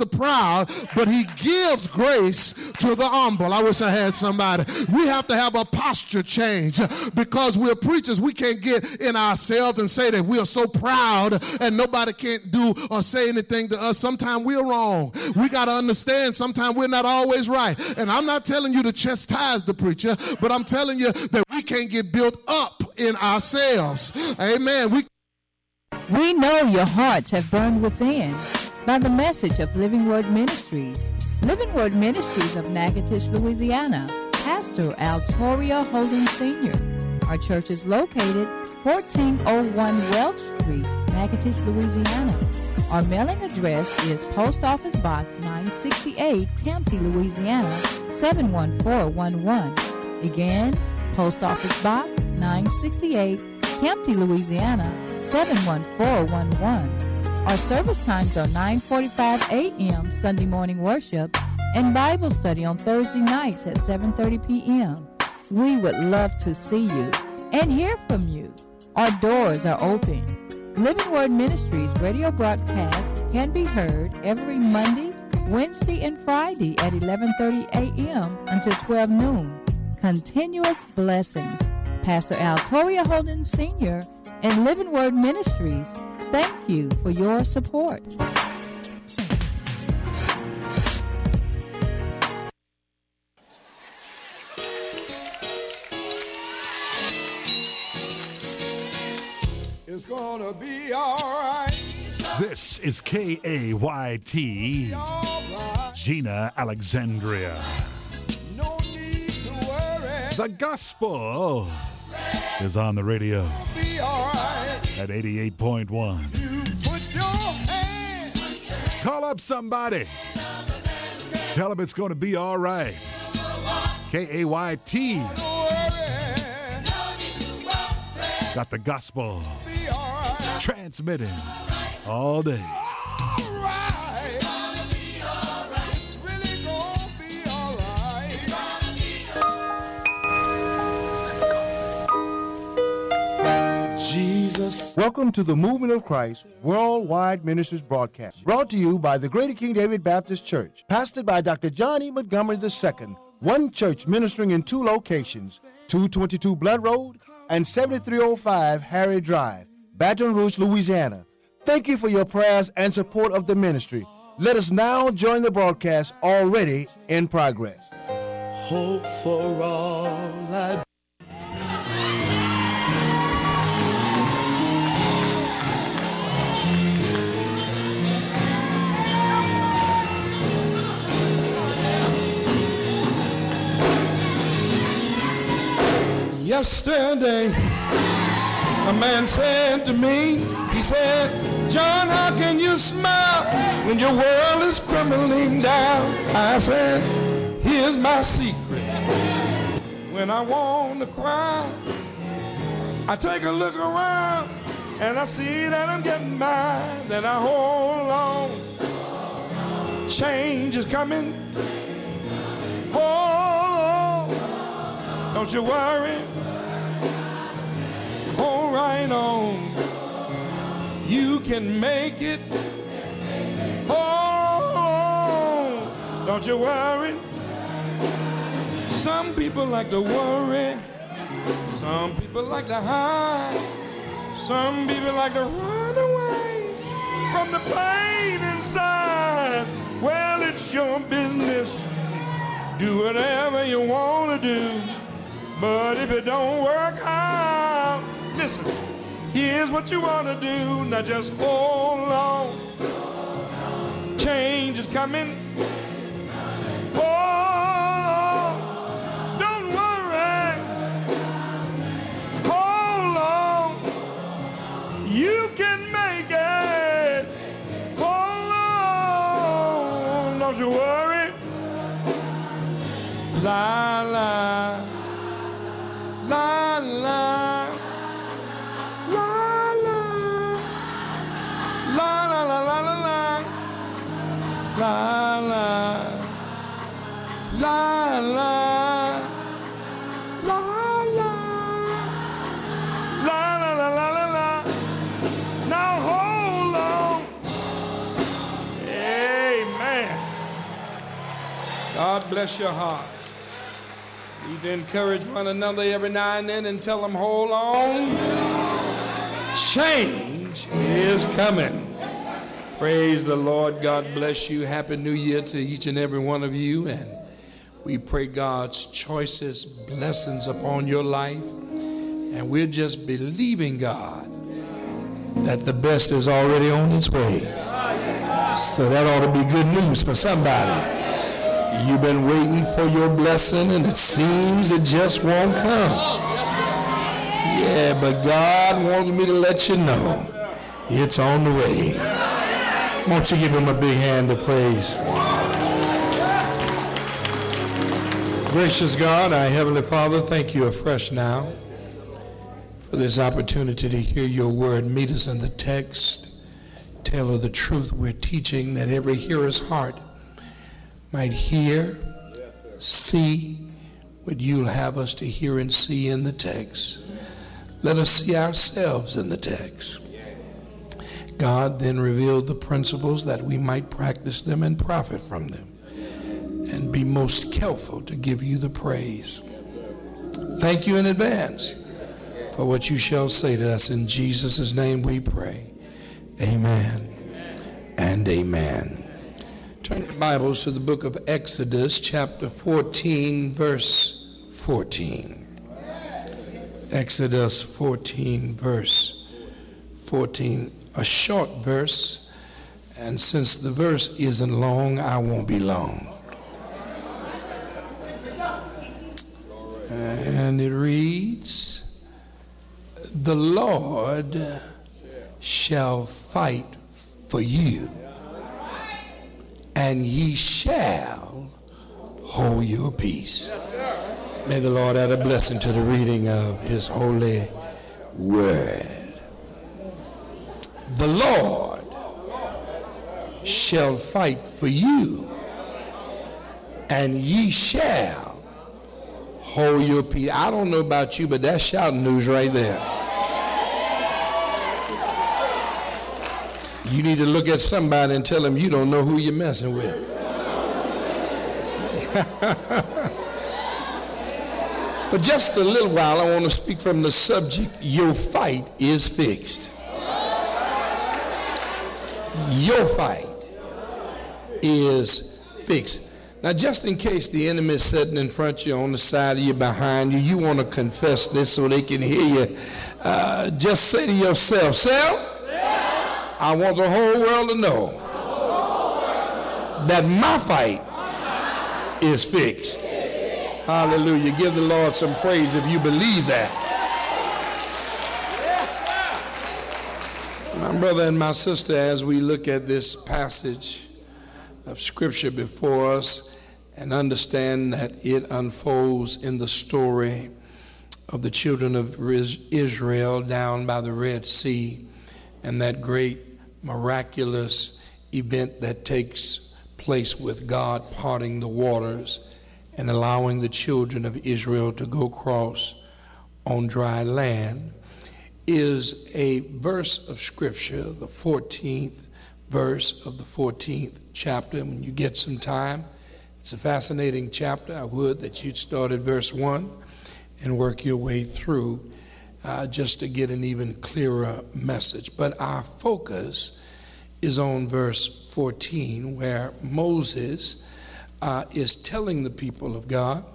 the proud, but he gives grace to the humble. I wish I had somebody. We have to have a posture change because we're preachers. We can't get in ourselves and say that we are so proud and nobody can't do or say anything to us. Sometimes we're wrong. We got to understand sometimes we're not always right. And I'm not telling you to chastise the preacher, but I'm telling you that we can't get built up in ourselves. Amen. We know your hearts have burned within by the message of Living Word Ministries. Living Word Ministries of Natchitoches, Louisiana. Pastor Altoria Holden Sr. Our church is located 1401 Welch Street, Natchitoches, Louisiana. Our mailing address is Post Office Box 968, Campty, Louisiana 71411. Again, Post Office Box 968, Campty, Louisiana 71411. Our service times are 9:45 a.m. Sunday morning worship and Bible study on Thursday nights at 7:30 p.m. We would love to see you and hear from you. Our doors are open. Living Word Ministries radio broadcast can be heard every Monday, Wednesday, and Friday at 11:30 a.m. until 12 noon. Continuous blessings. Pastor Altoria Holden Sr. and Living Word Ministries, thank you for your support. It's gonna be all right. This is KAYT, Gina Alexandria. No need to worry. The gospel is on the radio Be all right. at 88.1. You put your hand. Call up somebody. Tell them it's going to be all right. KAYT. Don't worry. Got the gospel Be all right. transmitting all day. All right. It's really gonna be all right. Jesus. Welcome to the Movement of Christ Worldwide Ministries broadcast, brought to you by the Greater King David Baptist Church, pastored by Dr. John E. Montgomery II, one church ministering in two locations, 222 Blood Road and 7305 Harry Drive, Baton Rouge, Louisiana. Thank you for your prayers and support of the ministry. Let us now join the broadcast already in progress. Hope for all I Yesterday, a man said to me, he said, John, how can you smile when your world is crumbling down? I said, here's my secret. When I want to cry, I take a look around and I see that I'm getting by. Then I hold on. Change is coming. Hold on. Don't you worry. Hold right on. You can make it. Hold on. Don't you worry. Some people like to worry. Some people like to hide. Some people like to run away from the pain inside. Well, it's your business. Do whatever you want to do. But if it don't work out, listen, here's what you want to do. Now just hold on. Change is coming. Hold on. Don't worry. Hold on. You can make it. Hold on. Don't you worry. La la. La la. La la. La la la la la la. La la. La la. La la. La la la la la la. Now hold on. Amen. God bless your heart. You need to encourage one another every now and then and tell them, hold on. Change is coming. Praise the Lord. God bless you. Happy New Year to each and every one of you. And we pray God's choicest blessings upon your life. And we're just believing God that the best is already on its way. So that ought to be good news for somebody. You've been waiting for your blessing and it seems it just won't come. Yeah, but God wants me to let you know it's on the way. Won't you give him a big hand of praise? Gracious God, our Heavenly Father, thank you afresh now for this opportunity to hear your word. Meet us in the text. Tell of the truth we're teaching, that every hearer's heart might hear, see what you'll have us to hear and see in the text. Let us see ourselves in the text. God then revealed the principles that we might practice them and profit from them and be most careful to give you the praise. Thank you in advance for what you shall say to us. In Jesus' name we pray. Amen and amen. Turn your Bibles to the book of Exodus, chapter 14, verse 14. Exodus 14, verse 14. A short verse, and since the verse isn't long, I won't be long. And it reads, the Lord shall fight for you, and ye shall hold your peace. May the Lord add a blessing to the reading of his holy word. The Lord shall fight for you, and ye shall hold your peace. I don't know about you, but that's shouting news right there. You need to look at somebody and tell them you don't know who you're messing with. For just a little while, I want to speak from the subject, your fight is fixed. Your fight is fixed. Now, just in case the enemy is sitting in front of you, on the side of you, behind you, you want to confess this so they can hear you. Just say to yourself, self, I want the whole world to know that my fight is fixed. Hallelujah. Give the Lord some praise if you believe that. My brother and my sister, as we look at this passage of Scripture before us and understand that it unfolds in the story of the children of Israel down by the Red Sea, and that great miraculous event that takes place with God parting the waters and allowing the children of Israel to go across on dry land, is a verse of Scripture, the 14th verse of the 14th chapter. When you get some time, it's a fascinating chapter. I would that you'd start at verse 1 and work your way through just to get an even clearer message. But our focus is on verse 14, where Moses is telling the people of God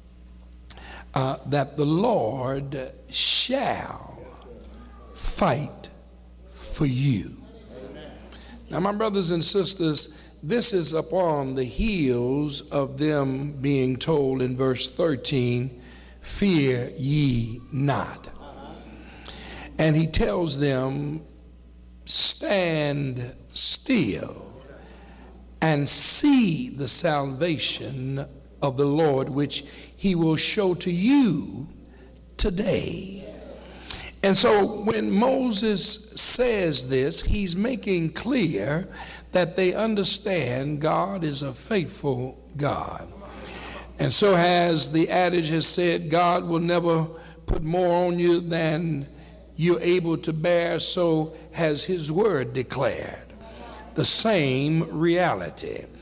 that the Lord shall fight for you. Now, my brothers and sisters, this is upon the heels of them being told in verse 13, fear ye not. And he tells them, stand still and see the salvation of the Lord, which he will show to you today. And so when Moses says this, he's making clear that they understand God is a faithful God. And so as the adage has said, God will never put more on you than you're able to bear, so has his word declared the same reality.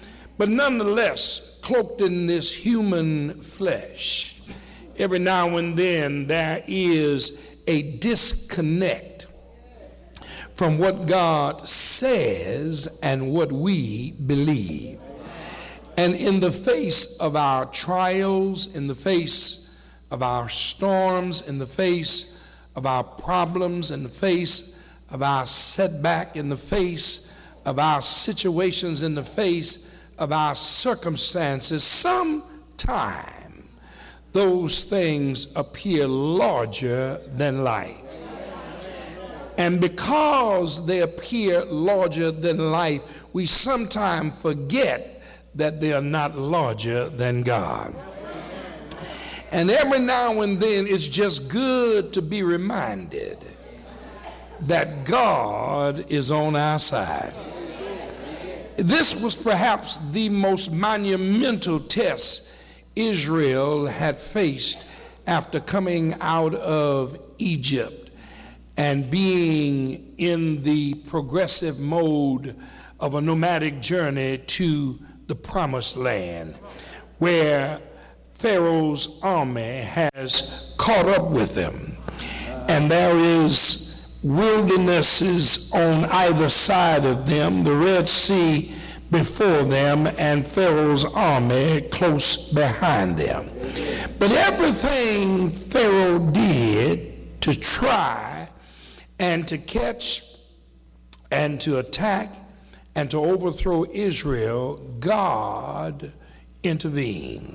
but nonetheless cloaked in this human flesh. Every now and then there is a disconnect from what God says and what we believe. And in the face of our trials, in the face of our storms, in the face of our problems, in the face of our setback, in the face of our situations, in the face of our circumstances, sometime those things appear larger than life. And because they appear larger than life, we sometimes forget that they are not larger than God. And every now and then it's just good to be reminded that God is on our side. This was perhaps the most monumental test Israel had faced after coming out of Egypt and being in the progressive mode of a nomadic journey to the promised land, where Pharaoh's army has caught up with them, and there is wildernesses on either side of them, the Red Sea before them, and Pharaoh's army close behind them. But everything Pharaoh did to try and to catch and to attack and to overthrow Israel, God intervened.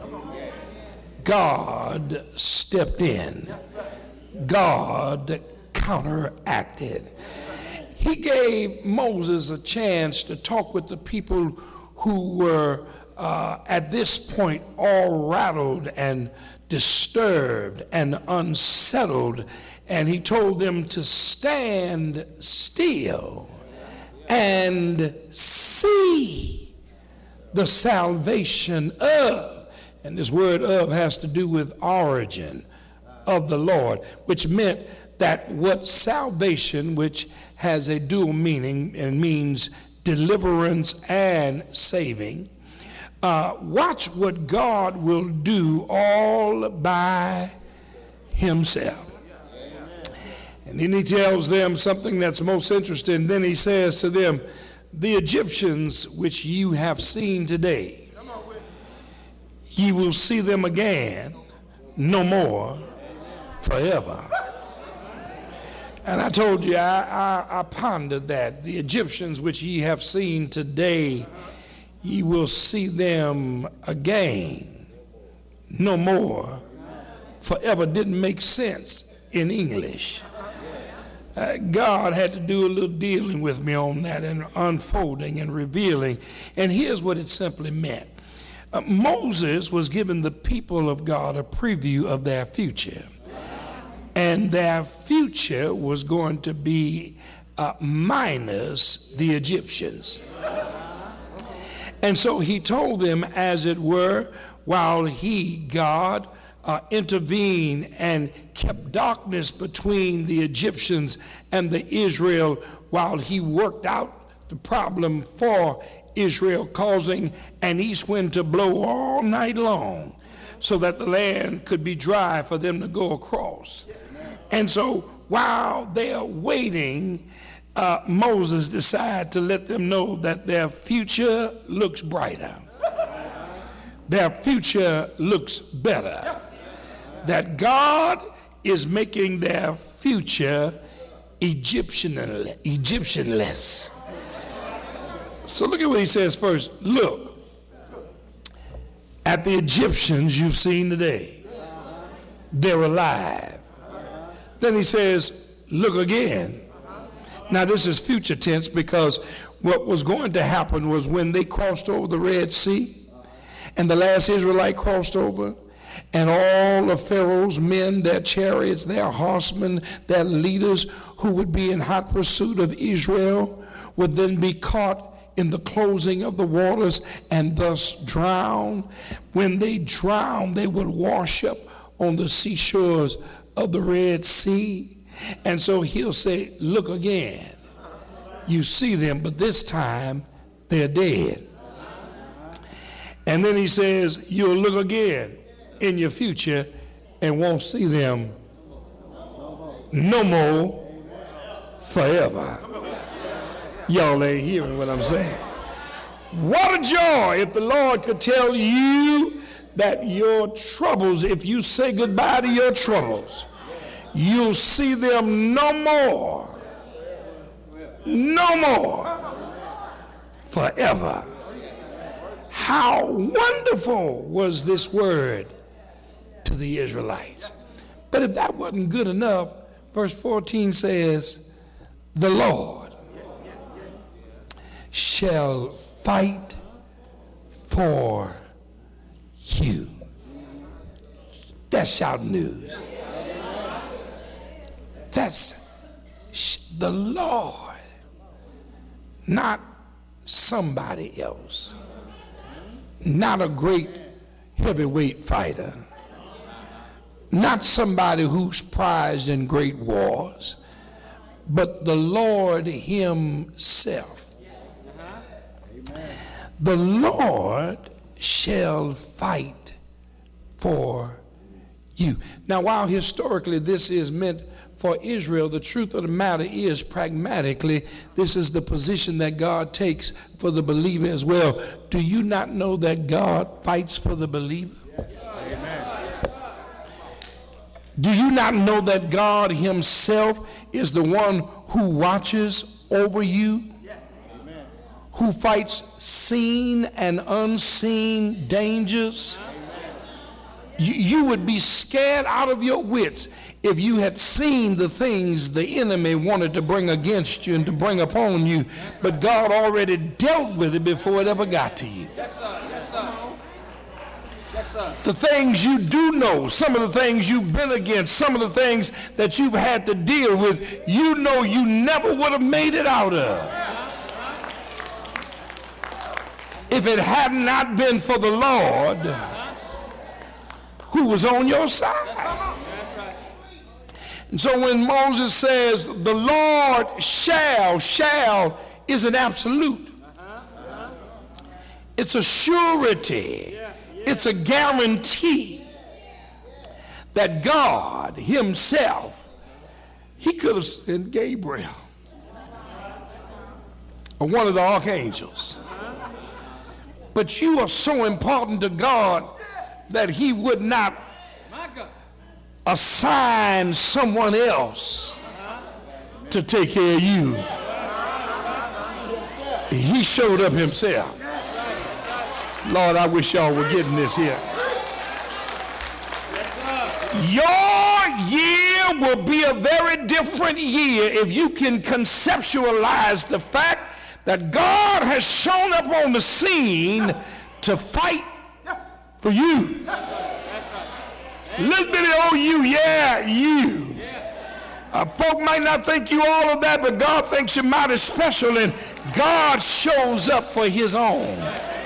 God stepped in. God counteracted. He gave Moses a chance to talk with the people who were at this point all rattled and disturbed and unsettled, and he told them to stand still and see the salvation of, and this word of has to do with origin, of the Lord, which meant that what salvation, which has a dual meaning and means deliverance and saving, watch what God will do all by himself. And then he tells them something that's most interesting. Then he says to them, the Egyptians which you have seen today, ye will see them again no more forever. And I told you, I pondered that. The Egyptians which ye have seen today, ye will see them again no more forever. Didn't make sense in English. God had to do a little dealing with me on that and unfolding and revealing. And here's what it simply meant. Moses was giving the people of God a preview of their future. And their future was going to be minus the Egyptians. And so he told them, as it were, while he, God, intervened and kept darkness between the Egyptians and the Israel, while he worked out the problem for Israel, causing an east wind to blow all night long so that the land could be dry for them to go across. And so while they are waiting, Moses decided to let them know that their future looks brighter. Their future looks better. That God is making their future Egyptianless. So look at what he says first. Look at the Egyptians you've seen today. They're alive. Then he says, look again. Now this is future tense, because what was going to happen was when they crossed over the Red Sea and the last Israelite crossed over, and all of Pharaoh's men, their chariots, their horsemen, their leaders who would be in hot pursuit of Israel would then be caught in the closing of the waters and thus drown. When they drowned, they would wash up on the seashores of the Red Sea. And so he'll say, look again. You see them, but this time they're dead. And then he says, you'll look again in your future and won't see them no more forever. Y'all ain't hearing what I'm saying. What a joy if the Lord could tell you that your troubles, if you say goodbye to your troubles, you'll see them no more forever. How wonderful was this word to the Israelites. But if that wasn't good enough, verse 14 says, the Lord shall fight for you. That's shouting news. That's the Lord, not somebody else, not a great heavyweight fighter, not somebody who's prized in great wars, but the Lord himself. The Lord shall fight for you. Now, while historically this is meant for Israel, the truth of the matter is, pragmatically, this is the position that God takes for the believer as well. Do you not know that God fights for the believer? Do you not know that God himself is the one who watches over you? Who fights seen and unseen dangers? You would be scared out of your wits if you had seen the things the enemy wanted to bring against you and to bring upon you, but God already dealt with it before it ever got to you. Yes, sir. Yes, sir. Yes, sir. The things you do know, some of the things you've been against, some of the things that you've had to deal with, you know you never would have made it out of if it had not been for the Lord who was on your side. And so when Moses says the Lord shall is an absolute. It's a surety. It's a guarantee that God himself, he could have sent Gabriel or one of the archangels. But you are so important to God that he would not assign someone else to take care of you. He showed up himself. Lord, I wish y'all were getting this here. Your year will be a very different year if you can conceptualize the fact that God has shown up on the scene to fight for you. Little bitty old you, yeah, you. Folk might not think you all of that, but God thinks you're mighty special, and God shows up for his own.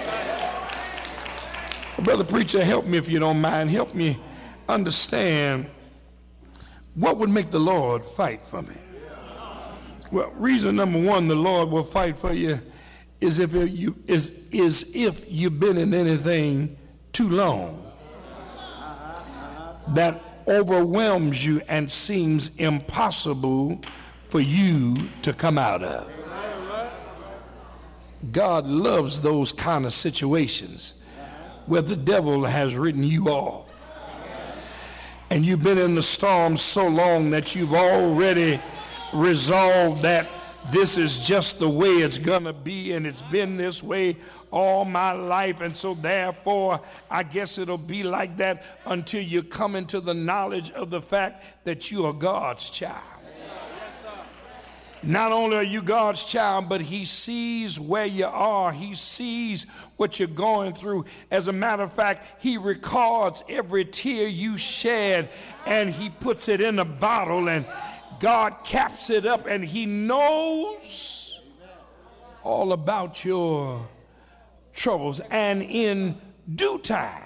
Brother preacher, help me if you don't mind. Help me understand what would make the Lord fight for me. Well, reason number one, the Lord will fight for you is if you've been in anything too long that overwhelms you and seems impossible for you to come out of. God loves those kind of situations where the devil has written you off and you've been in the storm so long that you've already resolved that this is just the way it's gonna be, and it's been this way all my life, and so therefore I guess it'll be like that until you come into the knowledge of the fact that you are God's child. Not only are you God's child, but he sees where you are. He sees what you're going through. As a matter of fact, he records every tear you shed, and he puts it in a bottle, and God caps it up, and he knows all about your troubles. And in due time,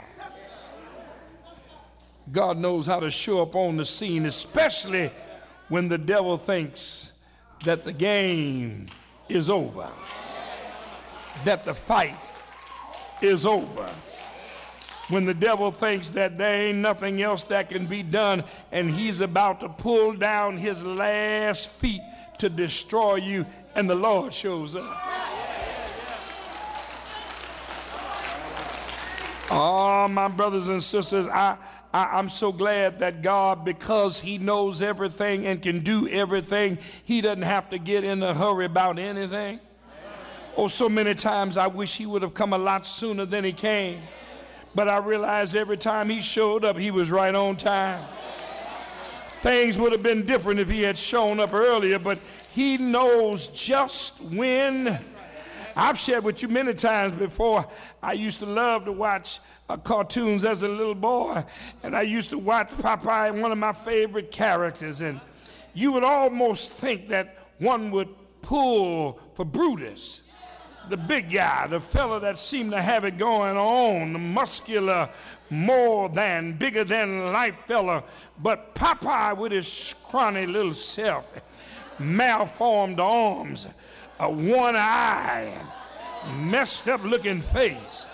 God knows how to show up on the scene, especially when the devil thinks that the game is over, that the fight is over. When the devil thinks that there ain't nothing else that can be done and he's about to pull down his last feet to destroy you, and the Lord shows up. Oh, my brothers and sisters, I'm so glad that God, because he knows everything and can do everything, he doesn't have to get in a hurry about anything. Oh, so many times I wish he would have come a lot sooner than he came. But I realized every time he showed up, he was right on time. Things would have been different if he had shown up earlier, but he knows just when. I've shared with you many times before, I used to love to watch cartoons as a little boy, and I used to watch Popeye, one of my favorite characters, and you would almost think that one would pull for Brutus, the big guy, the fella that seemed to have it going on, the muscular, bigger than life fella, but Popeye with his scrawny little self, malformed arms, one eye, messed up looking face.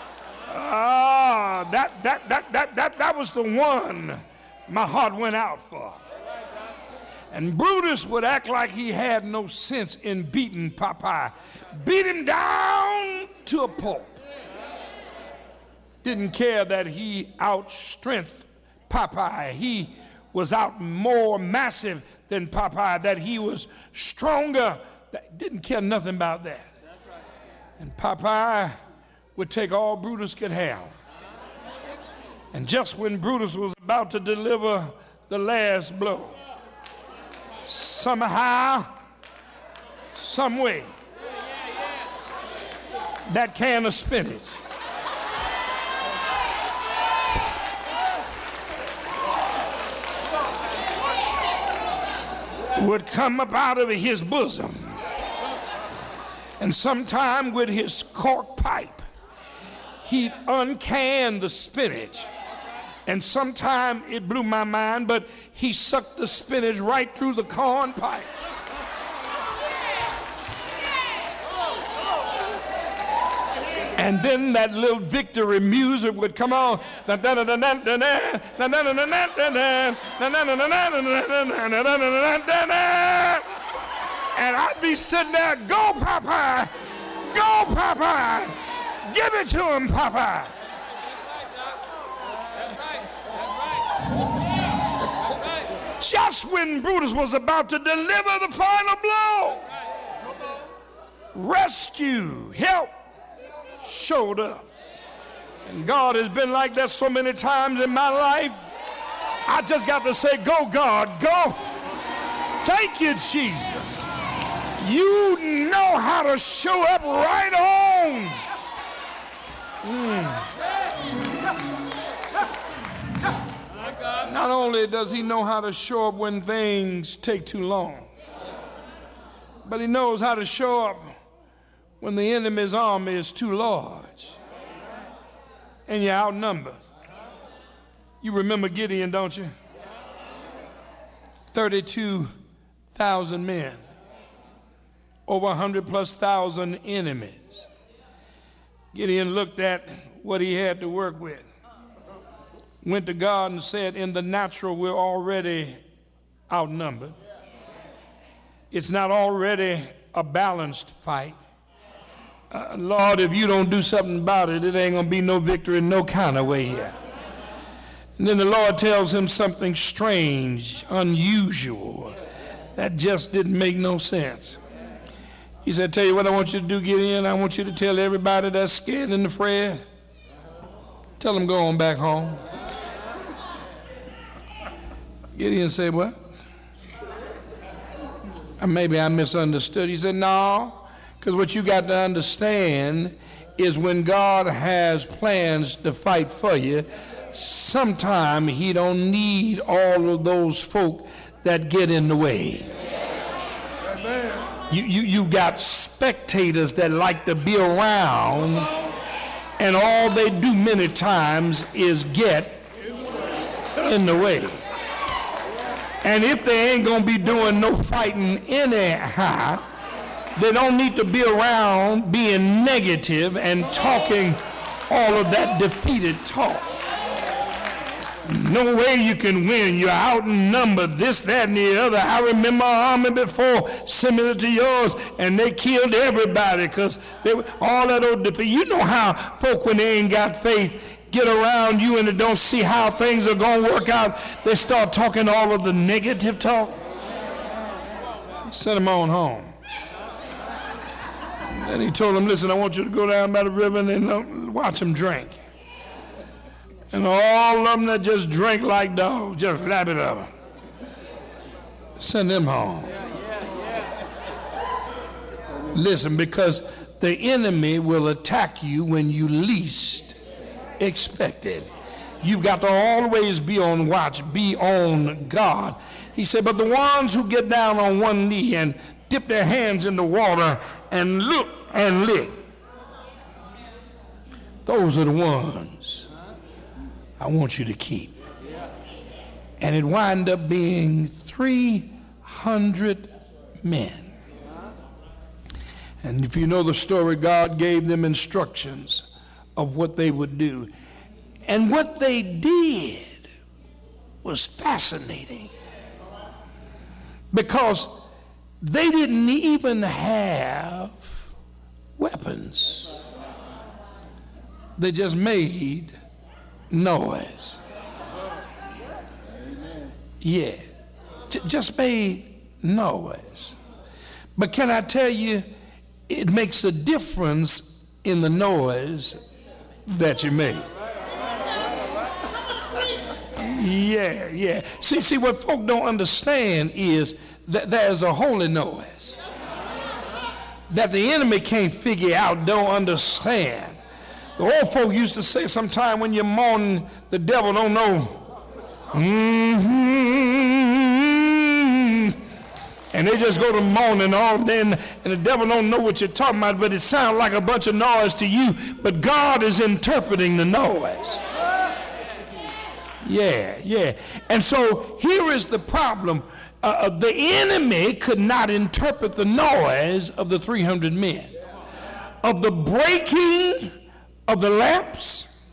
That was the one my heart went out for. And Brutus would act like he had no sense in beating Popeye. Beat him down to a pulp. Didn't care that he outstrengthened Popeye. He was out more massive than Popeye, that he was stronger. Didn't care nothing about that. And Popeye would take all Brutus could have. And just when Brutus was about to deliver the last blow, somehow, some way, that can of spinach would come up out of his bosom. And sometime with his cork pipe, he'd uncan the spinach. And sometime, it blew my mind, but he sucked the spinach right through the corn pipe. And then that little victory music would come on. And I'd be sitting there, go Popeye, go Popeye, give it to him, Popeye. Just when Brutus was about to deliver the final blow, rescue, help showed up. And God has been like that so many times in my life. I just got to say, go God, go. Thank you, Jesus. You know how to show up right on. Not only does he know how to show up when things take too long, but he knows how to show up when the enemy's army is too large and you're outnumbered. You remember Gideon, don't you? 32,000 men, over 100,000+ enemies. Gideon looked at what he had to work with, went to God and said, in the natural, we're already outnumbered. It's not already a balanced fight. Lord, if you don't do something about it, it ain't going to be no victory in no kind of way here. And then the Lord tells him something strange, unusual, that just didn't make no sense. He said, tell you what I want you to do, Gideon. I want you to tell everybody that's scared and afraid, tell them go on back home. Gideon said, what? Maybe I misunderstood. He said, no, because what you got to understand is when God has plans to fight for you, sometime he don't need all of those folk that get in the way. You got spectators that like to be around, and all they do many times is get in the way. And if they ain't gonna be doing no fighting anyhow, they don't need to be around being negative and talking all of that defeated talk. No way you can win. You're outnumbered, this, that, and the other. I remember an army before similar to yours, and they killed everybody because they were all that old defeat. You know how folk, when they ain't got faith, get around you and they don't see how things are going to work out, they start talking all of the negative talk. Send them on home. And he told them, listen, I want you to go down by the river and watch them drink. And all of them that just drink like dogs, just lap it up. Send them home. Listen, because the enemy will attack you when you least expect it. You've got to always be on watch, be on guard. He said, but the ones who get down on one knee and dip their hands in the water and look and lick, those are the ones I want you to keep. And it wound up being 300 men. And if you know the story, God gave them instructions of what they would do. And what they did was fascinating, because they didn't even have weapons. They just made noise. Yeah, just made noise. But can I tell you, it makes a difference in the noise that you make. Yeah. See, what folk don't understand is that there's a holy noise that the enemy can't figure out, don't understand. The old folk used to say sometime when you're mourning, the devil don't know. And they just go to mourning all day, and the devil don't know what you're talking about, but it sounds like a bunch of noise to you, but God is interpreting the noise. Yeah. And so here is the problem. The enemy could not interpret the noise of the 300 men, of the breaking of the lamps.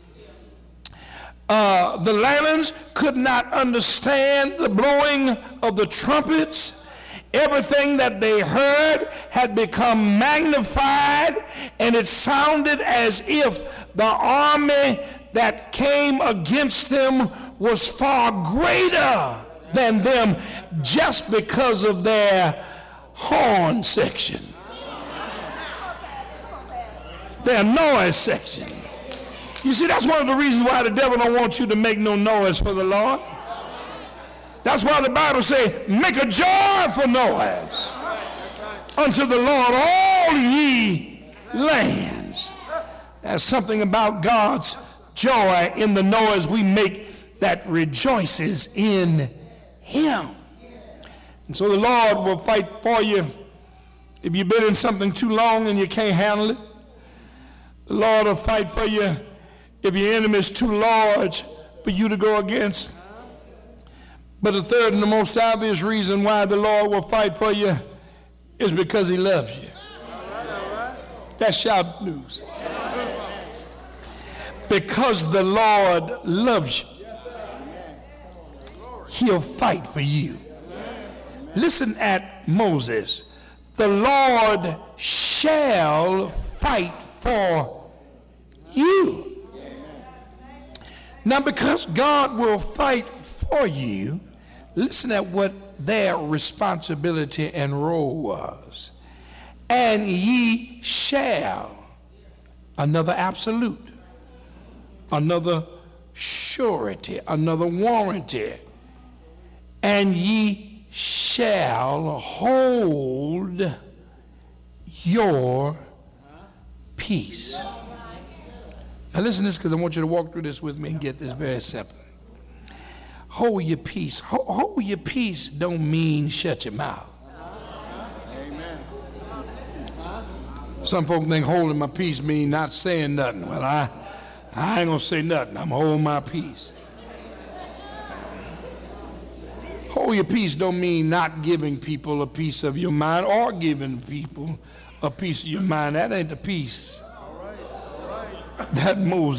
The lanterns could not understand the blowing of the trumpets. Everything that they heard had become magnified, and it sounded as if the army that came against them was far greater than them, just because of their horn section, their noise section. You see, that's one of the reasons why the devil don't want you to make no noise for the Lord. That's why the Bible says, make a joyful noise unto the Lord, all ye lands. There's something about God's joy in the noise we make that rejoices in Him. And so the Lord will fight for you if you've been in something too long and you can't handle it. The Lord will fight for you if your enemy is too large for you to go against. But the third and the most obvious reason why the Lord will fight for you is because He loves you. That's shout news. Because the Lord loves you, He'll fight for you. Listen at Moses. The Lord shall fight for you. Now, because God will fight for you, listen at what their responsibility and role was. And ye shall, another absolute, another surety, another warranty, and ye shall hold your peace. Now listen to this, because I want you to walk through this with me and get this very simple. Hold your peace. Hold your peace don't mean shut your mouth. Amen. Some folk think holding my peace mean not saying nothing. Well, I ain't gonna say nothing. I'm holding my peace. Hold your peace don't mean not giving people a piece of your mind or giving people a piece of your mind. That ain't the peace that Moses